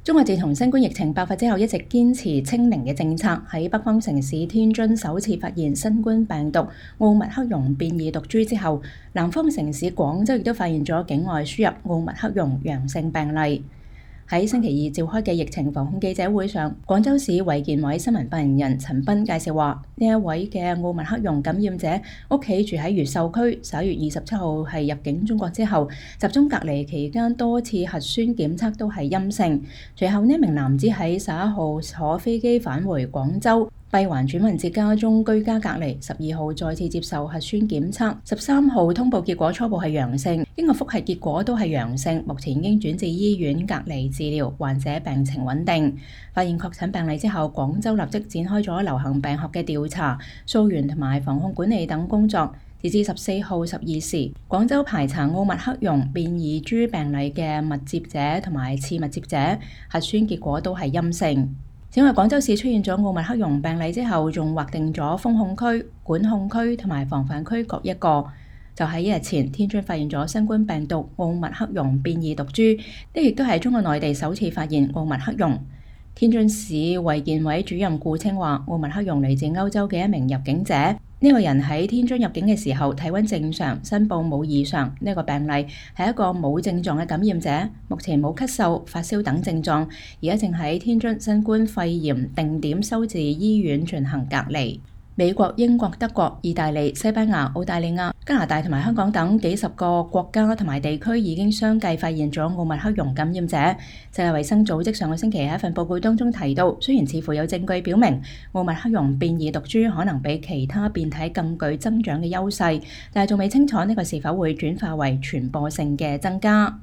中國自從新冠疫情爆發之後，一直堅持清零嘅政策。喺北方城市天津首次發現新冠病毒奧密克戎變異毒株之後，南方城市廣州亦都發現咗境外輸入奧密克戎陽性病例。喺星期二召開嘅疫情防控記者會上，廣州市衛健委新聞發言人陳斌介紹話，呢一位嘅奧密克戎感染者屋企住喺越秀區，11月27號係入境中國之後，集中隔離期間多次核酸檢測都係陰性。隨後呢名男子喺11號坐飛機返回廣州，閉環轉運至家中居家隔離，12號再次接受核酸檢測，13號通報結果初步係陽性，經過複核結果都係陽性，目前已經轉至醫院隔離治療，患者病情穩定。發現確診病例之後，廣州立即展開咗流行病學嘅調查、溯源同埋防控管理等工作。截至14號12時，廣州排查奧密克戎變異株病例嘅密接者同埋次密接者，核酸結果都係陰性。此外，廣州市出現咗奧密克戎病例之後，仲劃定咗封控區、管控區同埋防範區各一個。就喺一日前，天津發現咗新冠病毒奧密克戎變異毒株，呢亦都係中國內地首次發現奧密克戎。天津市衛健委主任顧清話，奧密克戎嚟自歐洲嘅一名入境者。呢個人喺天津入境嘅時候體溫正常，申報冇異常。呢個病例係一個冇症狀嘅感染者，目前冇咳嗽、發燒等症狀，而家正喺天津新冠肺炎定點收治醫院進行隔離。美國、英國、德國、意大利、西班牙、澳大利亞、加拿大同埋香港等幾十個國家同埋地區已經相繼發現咗奧密克戎感染者。世界衛生組織上個星期喺一份報告當中提到，雖然似乎有證據表明奧密克戎變異毒株可能比其他變體更具增長嘅優勢，但係仲未清楚呢個是否會轉化為傳播性嘅增加。